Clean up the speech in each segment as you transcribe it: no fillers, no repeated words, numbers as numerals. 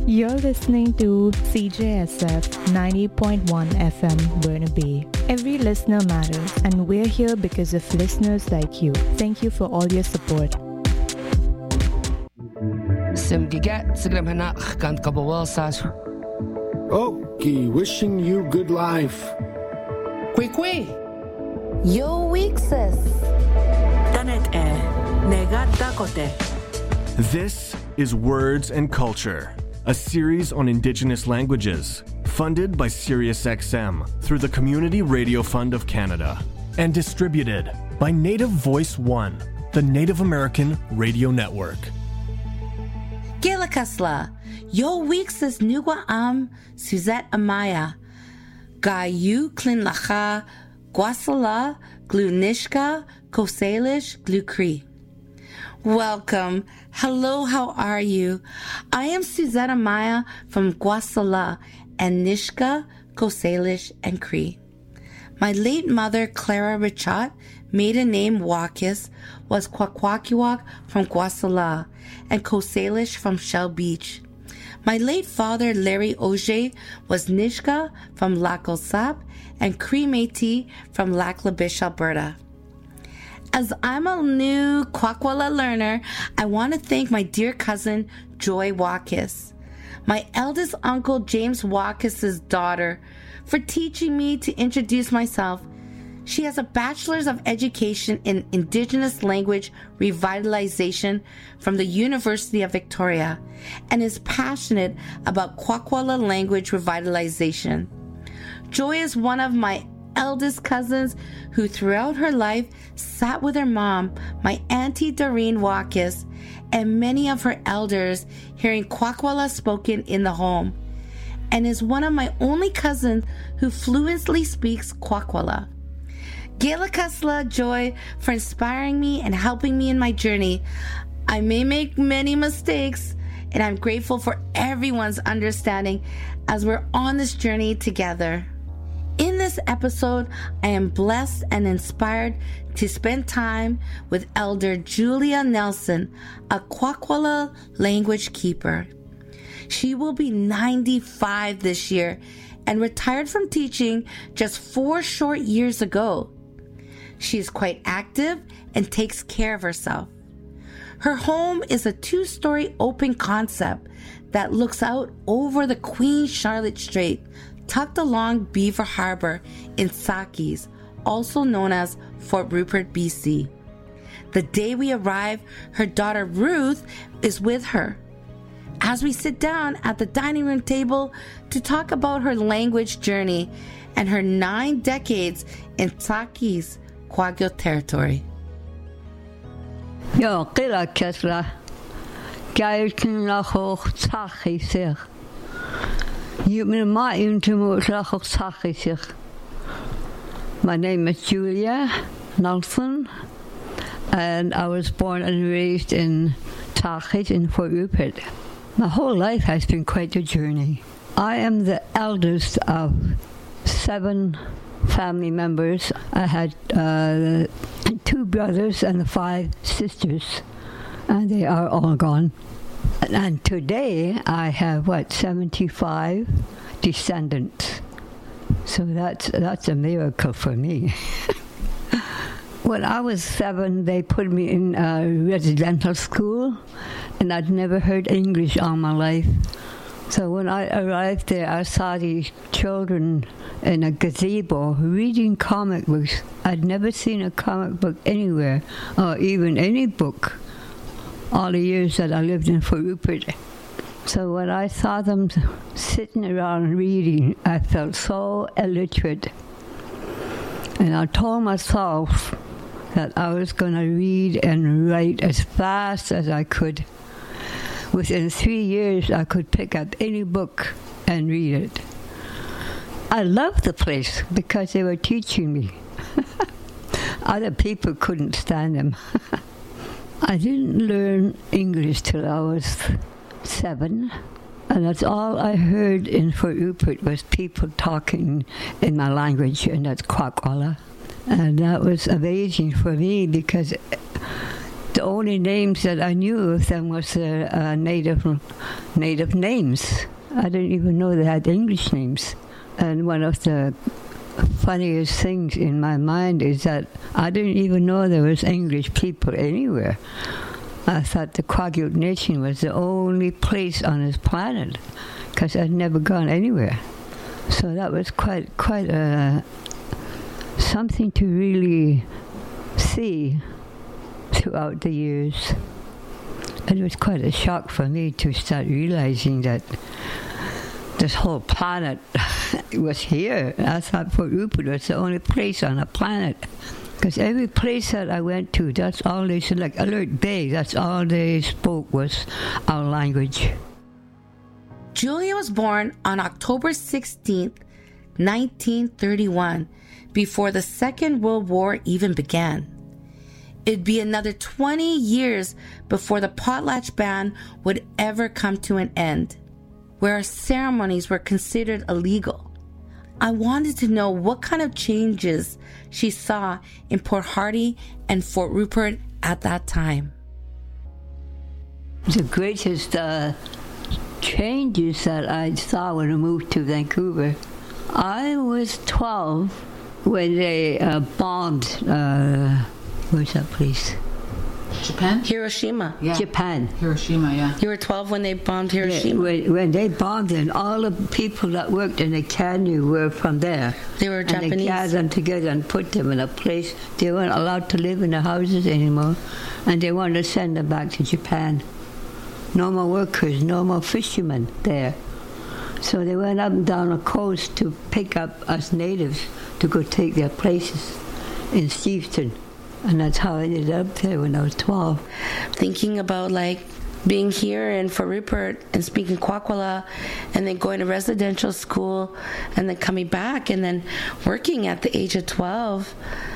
You're listening to CJSF 90.1 FM Burnaby. Every listener matters, and we're here because of listeners like you. Thank you for all your support. Okie, wishing you good life. Kwekwe. Yo Weeksis. Tanet negata kote. This is Words and Culture, a series on Indigenous languages, funded by SiriusXM through the Community Radio Fund of Canada, and distributed by Native Voice One, the Native American Radio Network. Gilakasla. Yo Weeksis Nugwa Suzette Amaya. Gayu Klinlacha Gwasala Glunishka Kosalish Glukri. Welcome. Hello, how are you? I am Suzette Amaya from Gwasala and Nishka, Kosalish, and Cree. My late mother, Clara Richat, maiden name Wakis, was Kwakwakiwak from Gwasala and Kosalish from Shell Beach. My late father, Larry Auger, was Nishka from Lac Osap and Cree Métis from Lac La Biche, Alberta. As I'm a new Kwakwala learner, I want to thank my dear cousin, Joy Wakis, my eldest uncle, James Wakis' daughter, for teaching me to introduce myself. She has a Bachelor's of Education in Indigenous Language Revitalization from the University of Victoria and is passionate about Kwakwala language revitalization. Joy is one of my eldest cousins who throughout her life sat with her mom, my Auntie Doreen Wakis, and many of her elders hearing Kwakwala spoken in the home, and is one of my only cousins who fluently speaks Kwakwala. Gilakasla, Joy, for inspiring me and helping me in my journey. I may make many mistakes, and I'm grateful for everyone's understanding as we're on this journey together. In this episode, I am blessed and inspired to spend time with Elder Julia Nelson, a Kwakwala language keeper. She will be 95 this year and retired from teaching just 4 short years ago. She is quite active and takes care of herself. Her home is a 2-story open concept that looks out over the Queen Charlotte Strait, tucked along Beaver Harbor in Sakis, also known as Fort Rupert, BC. The day we arrive, her daughter Ruth is with her. As we sit down at the dining room table to talk about her language journey and her 9 decades in Sakis, Kwagyo territory. Yo, kila kesla. Gailkin la hoch tsachi sich. You mean my intimate la hoch tsachi sich. My name is Julia Nelson, and I was born and raised in Tachit in Fort Rupert. My whole life has been quite a journey. I am the eldest of 7 family members. I had 2 brothers and 5 sisters, and they are all gone. And today I have 75 descendants. So that's a miracle for me. When I was 7, they put me in a residential school, and I'd never heard English all my life. So when I arrived there, I saw these children in a gazebo reading comic books. I'd never seen a comic book anywhere, or even any book, all the years that I lived in Fort Rupert. So when I saw them sitting around reading, I felt so illiterate. And I told myself that I was going to read and write as fast as I could. Within 3 years, I could pick up any book and read it. I loved the place because they were teaching me. Other people couldn't stand them. I didn't learn English till I was 7, and that's all I heard in Fort Rupert was people talking in my language, and that's Kwakwala. And that was amazing for me because the only names that I knew of them was native names. I didn't even know they had English names. And one of the funniest things in my mind is that I didn't even know there was English people anywhere. I thought the Kwakiutl Nation was the only place on this planet, because I'd never gone anywhere. So that was quite something to really see throughout the years. It was quite a shock for me to start realizing that this whole planet was here. I thought Port Rupert was the only place on the planet, because every place that I went to, that's all they said, like Alert Bay, that's all they spoke was our language. Julia was born on October 16th, 1931, before the Second World War even began. It'd be another 20 years before the potlatch ban would ever come to an end, where our ceremonies were considered illegal. I wanted to know what kind of changes she saw in Port Hardy and Fort Rupert at that time. The greatest changes that I saw when I moved to Vancouver, I was 12 when they bombed, where's that place? Japan? Hiroshima. Yeah. Japan. Hiroshima, yeah. You were 12 when they bombed Hiroshima? Yeah, when they bombed it, all the people that worked in the canyon were from there. They were Japanese? And they gathered them together and put them in a place. They weren't allowed to live in the houses anymore, and they wanted to send them back to Japan. No more workers, no more fishermen there. So they went up and down the coast to pick up us natives to go take their places in Steveton. And that's how I ended up there when I was 12. Thinking about like being here in Fort Rupert and speaking Kwakwala, and then going to residential school, and then coming back and then working at the age of 12.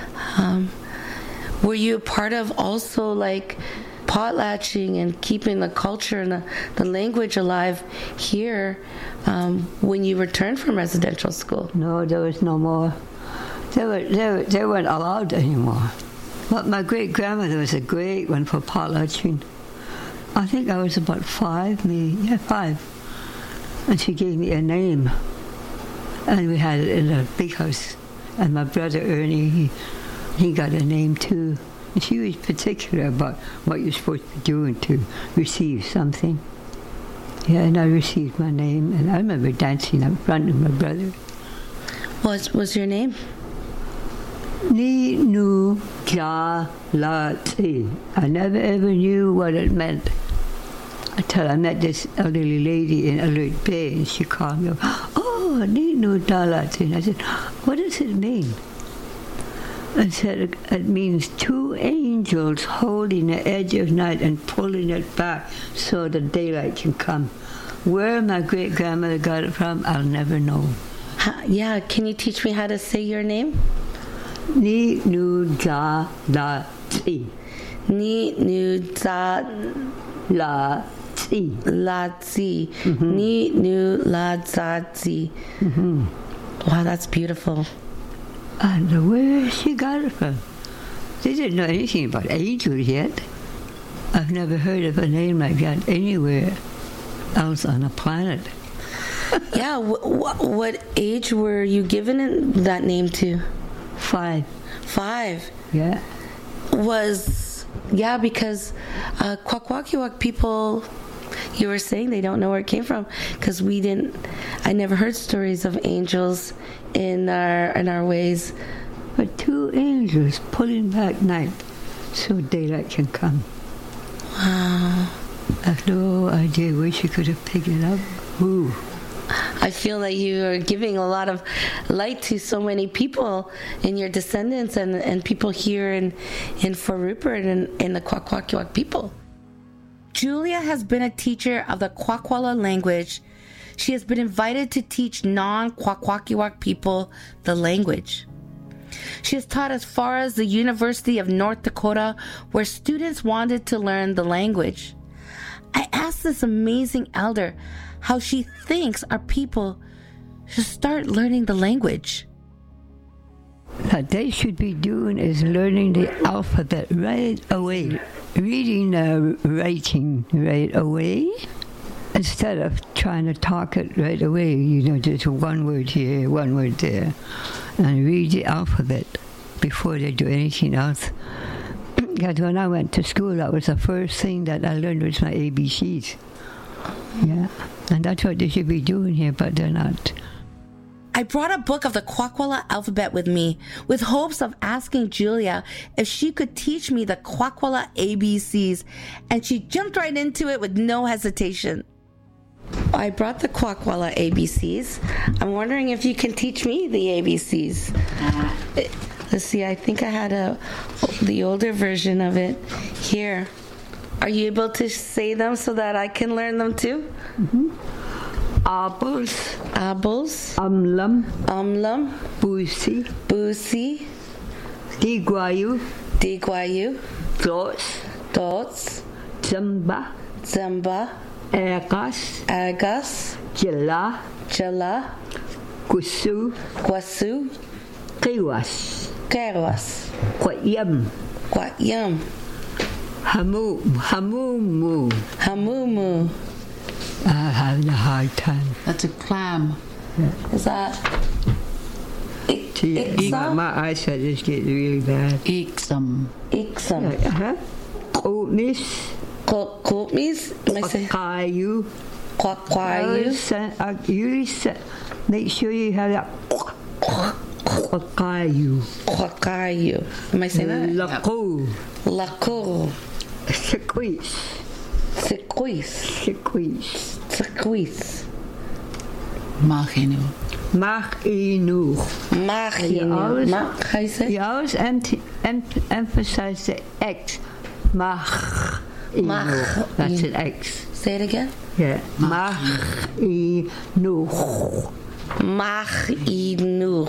Were you a part of also like potlatching and keeping the culture and the language alive here when you returned from residential school? No, there was no more. They weren't allowed anymore. But my great-grandmother was a great one for potlatching. I think I was about 5, maybe. Yeah, 5. And she gave me a name. And we had it in a big house. And my brother Ernie, he got a name too. And she was particular about what you're supposed to be doing to receive something. Yeah, and I received my name. And I remember dancing up front with my brother. What was your name? Ni nu ja la ti. I never ever knew what it meant until I met this elderly lady in Alert Bay, and she called me, "Oh, ni nu ja la ti." And I said, "What does it mean?" I said, "It means 2 angels holding the edge of night and pulling it back so the daylight can come." Where my great-grandmother got it from, I'll never know. Yeah, can you teach me how to say your name? Ni nu ja la ti. Ni nu za La ti. la zi. Ni nu la za zi. Wow, that's beautiful. I don't know where she got it from. They didn't know anything about angels yet. I've never heard of a name like that anywhere else on the planet. Yeah, what age were you given that name to? 5. 5. Yeah. Because Kwakwaka'wakw people, you were saying they don't know where it came from, because I never heard stories of angels in our ways. But 2 angels pulling back night so daylight can come. Wow. I have no idea where she could have picked it up. Ooh. I feel that you are giving a lot of light to so many people in your descendants and people here in Fort Rupert and in the Kwakwaka'wakw people. Julia has been a teacher of the Kwakwala language. She has been invited to teach non-Kwakwaka'wakw people the language. She has taught as far as the University of North Dakota, where students wanted to learn the language. I asked this amazing elder how she thinks our people should start learning the language. What they should be doing is learning the alphabet right away. reading writing right away instead of trying to talk it right away. Just one word here, one word there, and read the alphabet before they do anything else. Because when I went to school, that was the first thing that I learned was my ABCs. Yeah, and that's what they should be doing here, but they're not. I brought a book of the Kwakwala alphabet with me, with hopes of asking Julia if she could teach me the Kwakwala ABCs, and she jumped right into it with no hesitation. I brought the Kwakwala ABCs. I'm wondering if you can teach me the ABCs. Let's see, I think I had the older version of it here. Are you able to say them so that I can learn them too? Mm-hmm. Apples. Apples. Amlam. Amlam. Busi. Busi. Digwayu. Digwayu. Dots. Dots. Zamba. Zamba. Agas. Agas. Jala. Jala. Gusu. Guasu. Kiwas. Keras. Quayam. Quayam. Hamumu. Hamumu. I'm having a hard time. That's a clam. Yeah. Is that my eyesight is getting really bad. Iksam. Iksam. Oatmeal. Koopmies. Quakayu. Quakayu. Make sure you have that. Quakayu. Quakayu. Am I saying that? Lako. Lako. Sequis. Sequis. Sequis. Sequis. Machinu. Machinu. Machinu. How you say? You always emphasize the X. Mach. That's an X. Say it again. Yeah. Machinu. Machinu.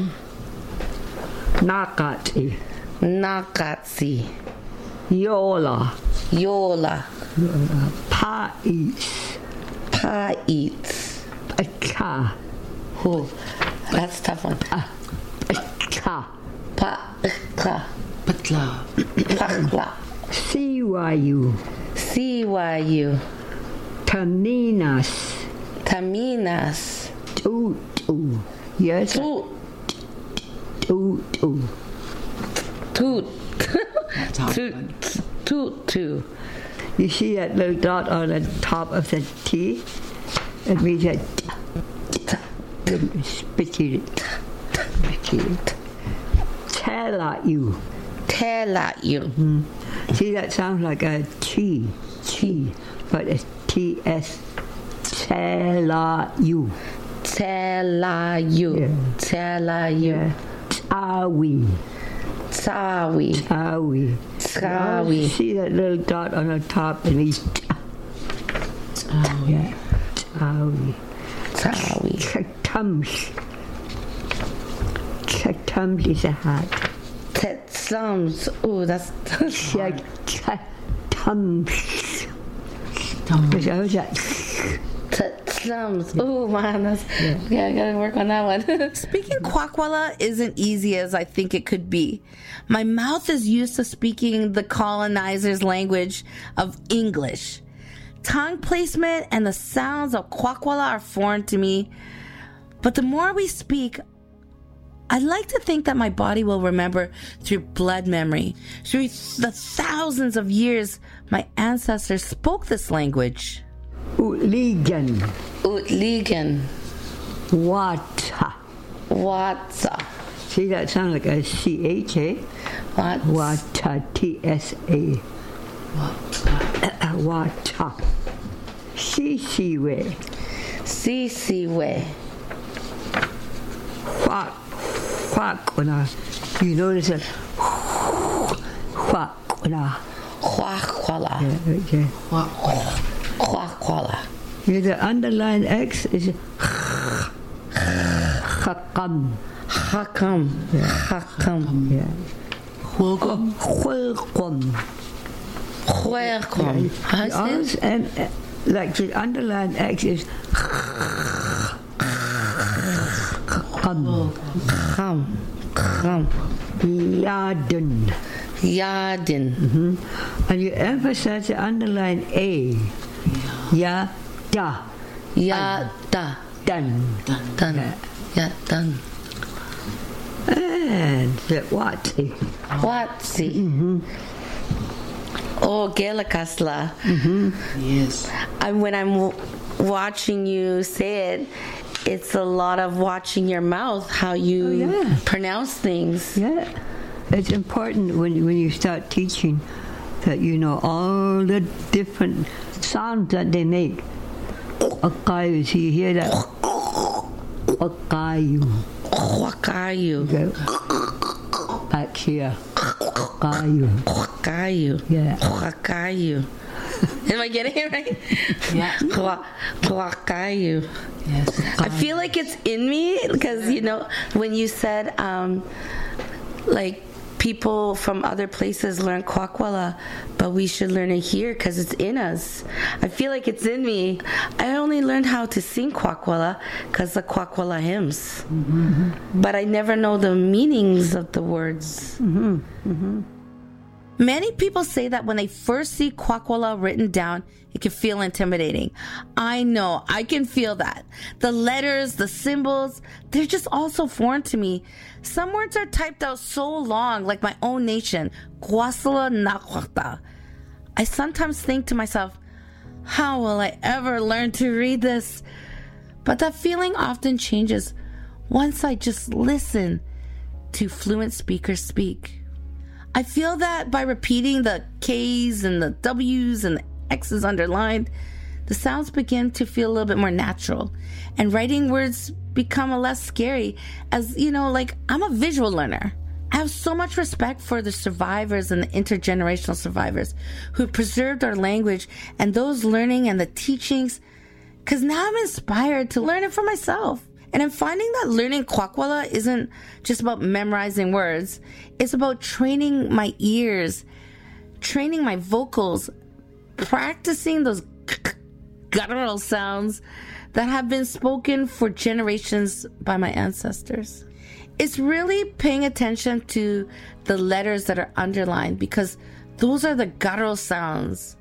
Nakati. Nakatsi. Yola. Yola. Pa'its. Pa'its. Pacha. Oh, that's a tough one. Pacha. Pacha. Patla. Pakla. CYU. CYU. Taminas. Taminas. Tutu. Yes. Toot. Tutu. Toot. That's hard. Toot. You see that little dot on the top of the T? It means that spitty it. Tell-you. Tell-you. See, that sounds like a chi, but it's T-S. Tell-you. Tell-you. Yeah. Tell-you. Tawi. Tawi. Tawi. Tawi. See that little dot on the top? It means yeah. Tawi. Tawi. Chakums is a hat. Tetlums. Oh, that's Chakums. Tetlums. Oh, man, that's yeah. I gotta work on that one. Speaking Kwakwala isn't easy as I think it could be. My mouth is used to speaking the colonizer's language of English. Tongue placement and the sounds of Kwakwala are foreign to me. But the more we speak, I'd like to think that my body will remember through blood memory, through the thousands of years my ancestors spoke this language. Utligan. Wata. See, that sounds like a C-H-A. Wata. T-S-A. Wata. Sisiwe. Kwakwana. You notice that? Kwakwana. Kwakwala. Yeah, okay. Kwakwala. Yeah, the underlined X is Hakam. Hakam. Yeah. Welcome. Welcome. And like the underlined X is Kham. Kham. Yadun. Yadin. And you emphasize the underline A. Ya, da. Yada. Done. Done. Yeah, done. And the Watsi. Watsi. Oh, Gelakasla. Yes. When I'm watching you say it, it's a lot of watching your mouth, how you pronounce things. Yeah. It's important when you start teaching that you know all the different sounds that they make. Wakayu, so you hear that? Wakayu. Wakayu. Okay. Back here. Wakayu. Wakayu. Yeah. Wakayu. Am I getting it right? Yeah. Wakayu. Yes. I feel like it's in me because, when you said, like, people from other places learn Kwakwala, but we should learn it here because it's in us. I feel like it's in me. I only learned how to sing Kwakwala because the Kwakwala hymns. But I never know the meanings of the words. Many people say that when they first see Kwakwala written down, it can feel intimidating. I know, I can feel that. The letters, the symbols, they're just all so foreign to me. Some words are typed out so long, like my own nation, Kwasala Nakwakta. I sometimes think to myself, how will I ever learn to read this? But that feeling often changes once I just listen to fluent speakers speak. I feel that by repeating the K's and the W's and the X's underlined, the sounds begin to feel a little bit more natural, and writing words become less scary as, like, I'm a visual learner. I have so much respect for the survivors and the intergenerational survivors who preserved our language and those learning and the teachings, because now I'm inspired to learn it for myself. And I'm finding that learning Kwakwala isn't just about memorizing words. It's about training my ears, training my vocals, practicing those guttural sounds that have been spoken for generations by my ancestors. It's really paying attention to the letters that are underlined because those are the guttural sounds.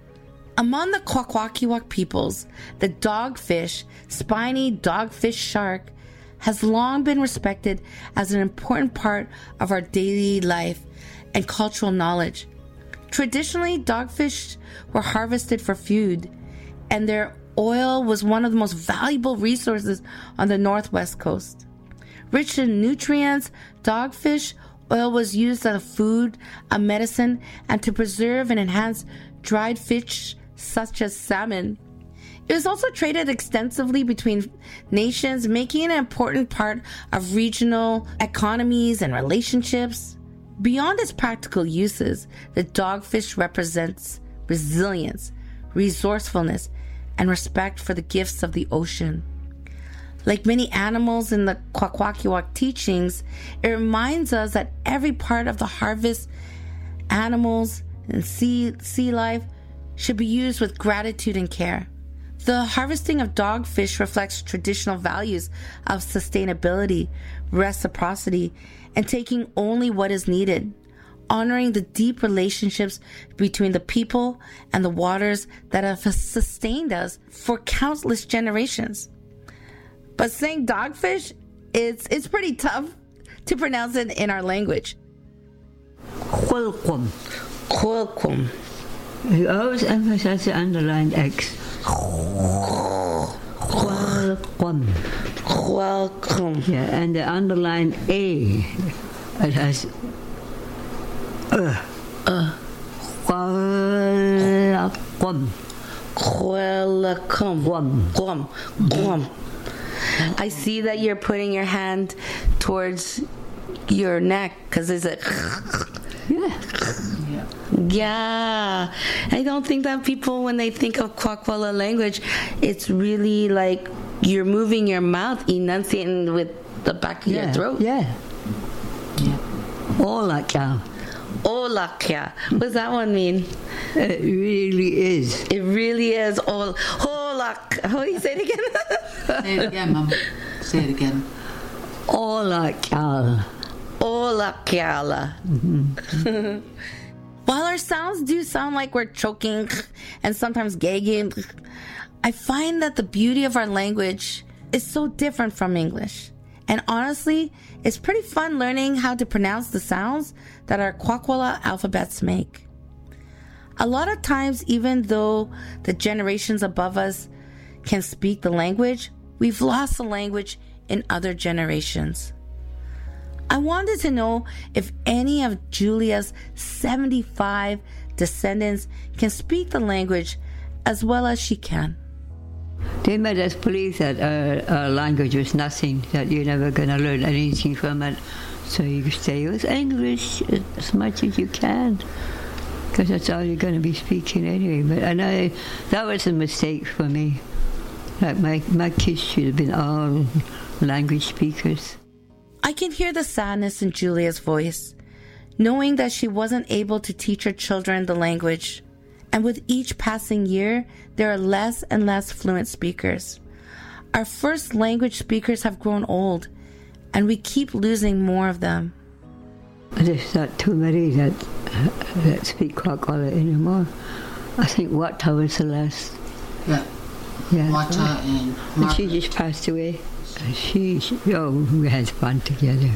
Among the Kwakwakiwak peoples, the dogfish, spiny dogfish shark, has long been respected as an important part of our daily life and cultural knowledge. Traditionally, dogfish were harvested for food, and their oil was one of the most valuable resources on the northwest coast. Rich in nutrients, dogfish oil was used as a food, a medicine, and to preserve and enhance dried fish such as salmon. It was also traded extensively between nations, making it an important part of regional economies and relationships. Beyond its practical uses, the dogfish represents resilience, resourcefulness, and respect for the gifts of the ocean. Like many animals in the Kwakwakiwak teachings, it reminds us that every part of the harvest, animals, and sea life should be used with gratitude and care. The harvesting of dogfish reflects traditional values of sustainability, reciprocity, and taking only what is needed, honoring the deep relationships between the people and the waters that have sustained us for countless generations. But saying dogfish, it's pretty tough to pronounce it in our language. Welcome. Welcome. You always emphasize the underlined X. Welcome. Welcome. Yeah, and the underlined A, it has Welcome. Welcome. Guam. I see that you're putting your hand towards your neck because there's a yeah. I don't think that people, when they think of Kwakwala language, it's really like you're moving your mouth, enunciating with the back of your throat. Yeah. Olakya. Olakya. What does that one mean? It really is. It really is. Olak. How do you say it again? Say it again, Mum. Say it again. Olakya. Hola, Kiala. While our sounds do sound like we're choking and sometimes gagging, I find that the beauty of our language is so different from English. And honestly, it's pretty fun learning how to pronounce the sounds that our Kwakwala alphabets make. A lot of times, even though the generations above us can speak the language, we've lost the language in other generations. I wanted to know if any of Julia's 75 descendants can speak the language as well as she can. They made us believe that our language was nothing, that you're never going to learn anything from it. So you stay with English as much as you can, because that's all you're going to be speaking anyway. That was a mistake for me. Like my kids should have been all language speakers. I can hear the sadness in Julia's voice, knowing that she wasn't able to teach her children the language. And with each passing year, there are less and less fluent speakers. Our first language speakers have grown old, and we keep losing more of them. There's not too many that speak Kwakwala anymore. I think Wata was the last. Yeah. Wata and Margaret. She just passed away. We had fun together.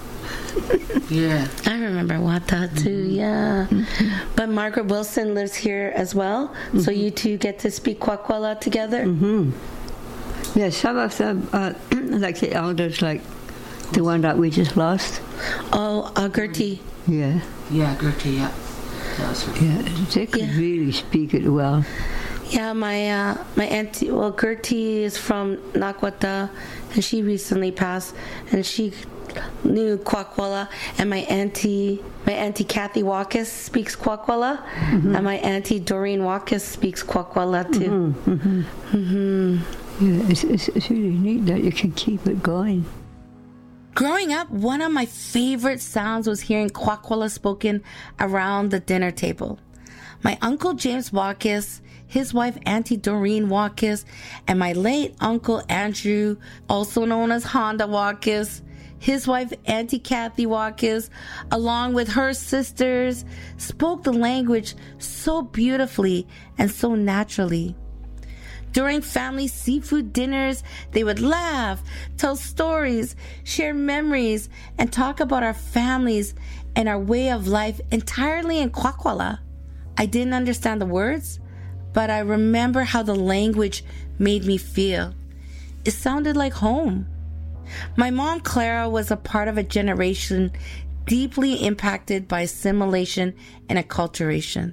Yeah. I remember Wata too, yeah. But Margaret Wilson lives here as well, so you two get to speak Kwakwala together? Yeah, some of them, like the elders, like the one that we just lost. Oh, Gertie. Yeah. Yeah, Gertie, yeah. That was her. Yeah, they could really speak it well. Yeah, my auntie, Gertie is from Nakwata, and she recently passed, and she knew Kwakwala, and my auntie Kathy Walkis speaks Kwakwala, and my auntie Doreen Walkis speaks Kwakwala too. Yeah, it's really neat that you can keep it going. Growing up, one of my favorite sounds was hearing Kwakwala spoken around the dinner table. My Uncle James Walkis, his wife Auntie Doreen Walkis, and my late Uncle Andrew, also known as Honda Walkis, his wife Auntie Kathy Walkis, along with her sisters, spoke the language so beautifully and so naturally. During family seafood dinners, they would laugh, tell stories, share memories, and talk about our families and our way of life entirely in Kwakwala. I didn't understand the words, but I remember how the language made me feel. It sounded like home. My mom, Clara, was a part of a generation deeply impacted by assimilation and acculturation.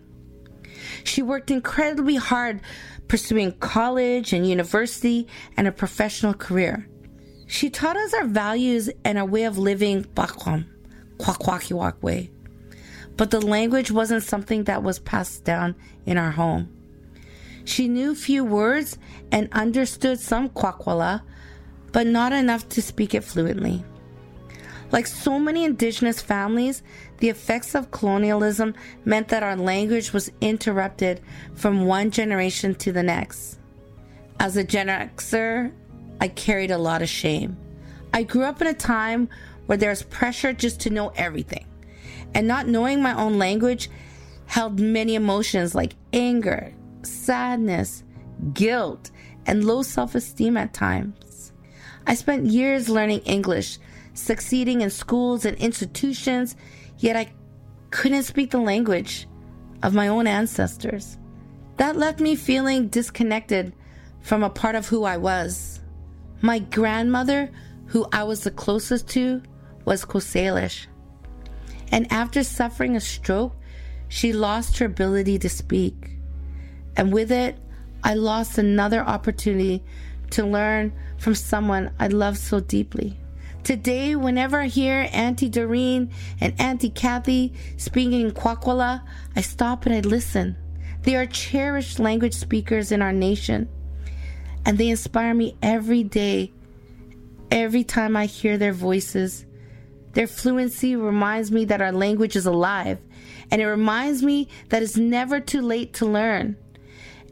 She worked incredibly hard pursuing college and university and a professional career. She taught us our values and our way of living Bakwam, Kwakwakiwak way. But the language wasn't something that was passed down in our home. She knew few words and understood some Kwakwala, but not enough to speak it fluently. Like so many indigenous families, the effects of colonialism meant that our language was interrupted from one generation to the next. As a Gen Xer, I carried a lot of shame. I grew up in a time where there was pressure just to know everything, and not knowing my own language held many emotions like anger, sadness, guilt, and low self-esteem at times. I spent years learning English, succeeding in schools and institutions, yet I couldn't speak the language of my own ancestors. That left me feeling disconnected from a part of who I was. My grandmother, who I was the closest to, was Coast Salish. And after suffering a stroke, she lost her ability to speak. And with it, I lost another opportunity to learn from someone I loved so deeply. Today, whenever I hear Auntie Doreen and Auntie Kathy speaking in Kwakwala, I stop and I listen. They are cherished language speakers in our nation, and they inspire me every day. Every time I hear their voices, their fluency reminds me that our language is alive, and it reminds me that it's never too late to learn.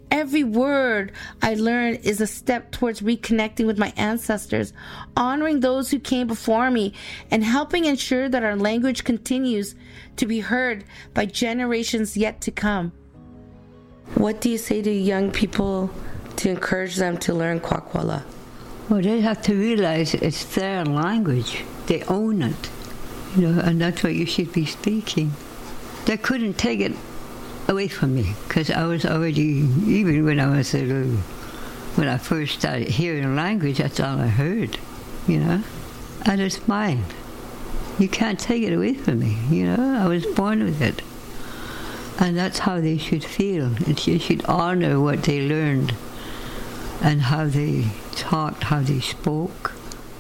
Every word I learn is a step towards reconnecting with my ancestors, honoring those who came before me, and helping ensure that our language continues to be heard by generations yet to come. What do you say to young people to encourage them to learn Kwakwala? Well, they have to realize it's their language. They own it, and that's what you should be speaking. They couldn't take it away from me because I was already, even when I was when I first started hearing language, that's all I heard, and it's mine. You can't take it away from me, I was born with it. And that's how they should feel. You should honor what they learned and how they talked, how they spoke.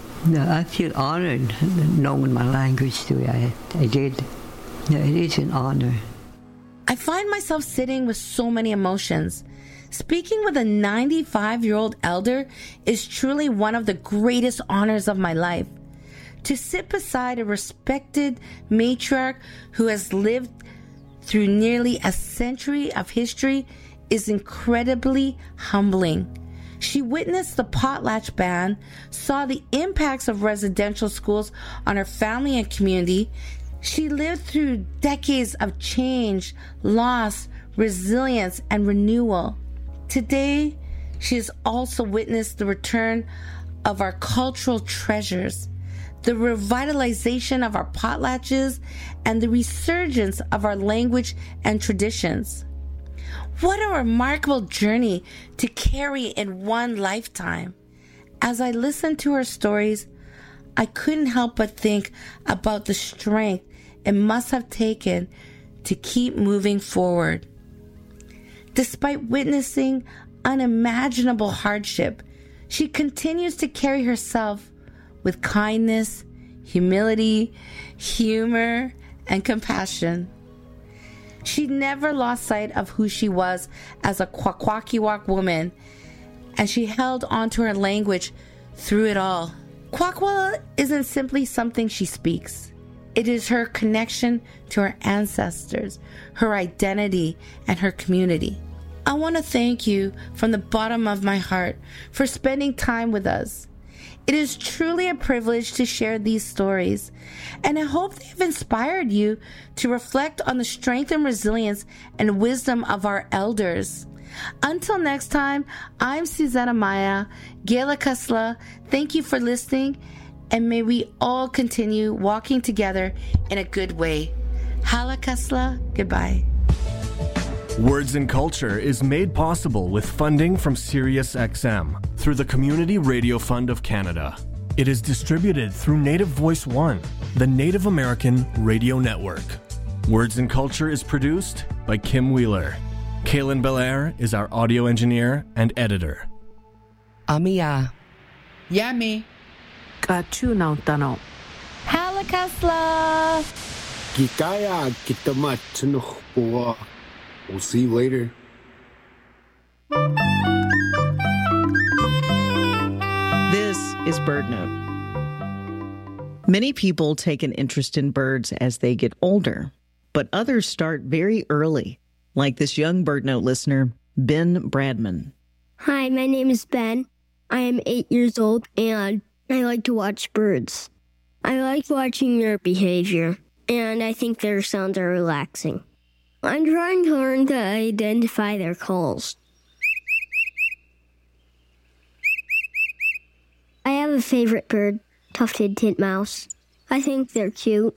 I feel honored knowing my language the way I did. It is an honor. I find myself sitting with so many emotions. Speaking with a 95-year-old elder is truly one of the greatest honors of my life. To sit beside a respected matriarch who has lived through nearly a century of history is incredibly humbling. She witnessed the potlatch ban, saw the impacts of residential schools on her family and community. She lived through decades of change, loss, resilience, and renewal. Today, she has also witnessed the return of our cultural treasures, the revitalization of our potlatches, and the resurgence of our language and traditions. What a remarkable journey to carry in one lifetime. As I listened to her stories, I couldn't help but think about the strength it must have taken to keep moving forward. Despite witnessing unimaginable hardship, she continues to carry herself with kindness, humility, humor, and compassion. She never lost sight of who she was as a Kwakwaka'wakw woman, and she held on to her language through it all. Kwakwala isn't simply something she speaks. It is her connection to her ancestors, her identity, and her community. I want to thank you from the bottom of my heart for spending time with us. It is truly a privilege to share these stories, and I hope they've inspired you to reflect on the strength and resilience and wisdom of our elders. Until next time, I'm Suzette Amaya, Gela Kasla. Thank you for listening, and may we all continue walking together in a good way. Hala Kasla, goodbye. Words and Culture is made possible with funding from SiriusXM through the Community Radio Fund of Canada. It is distributed through Native Voice One, the Native American Radio Network. Words and Culture is produced by Kim Wheeler. Kaylin Belair is our audio engineer and editor. Amiya. Yummy. Kachunauntano. Hala Kasla. Gikaya kitamat sinukhpuwa. We'll see you later. This is BirdNote. Many people take an interest in birds as they get older, but others start very early, like this young BirdNote listener, Ben Bradman. Hi, my name is Ben. I am 8 years old, and I like to watch birds. I like watching their behavior, and I think their sounds are relaxing. I'm trying to learn to identify their calls. I have a favorite bird, tufted titmouse. I think they're cute.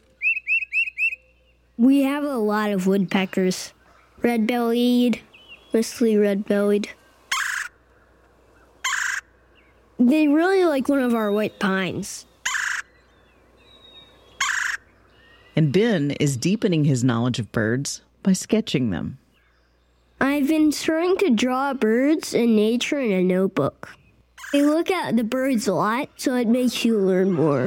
We have a lot of woodpeckers. Red-bellied, mostly red-bellied. They really like one of our white pines. And Ben is deepening his knowledge of birds by sketching them. I've been trying to draw birds and nature in a notebook. I look at the birds a lot, so it makes you learn more.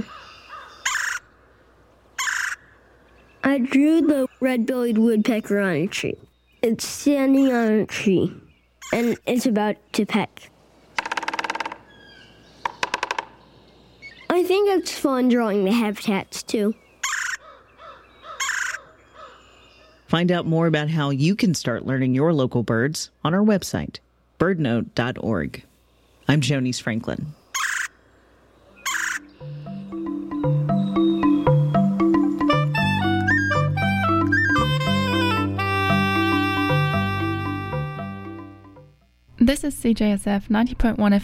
I drew the red-bellied woodpecker on a tree. It's standing on a tree, and it's about to peck. I think it's fun drawing the habitats, too. Find out more about how you can start learning your local birds on our website, birdnote.org. I'm Jonice Franklin. This is CJSF 90.1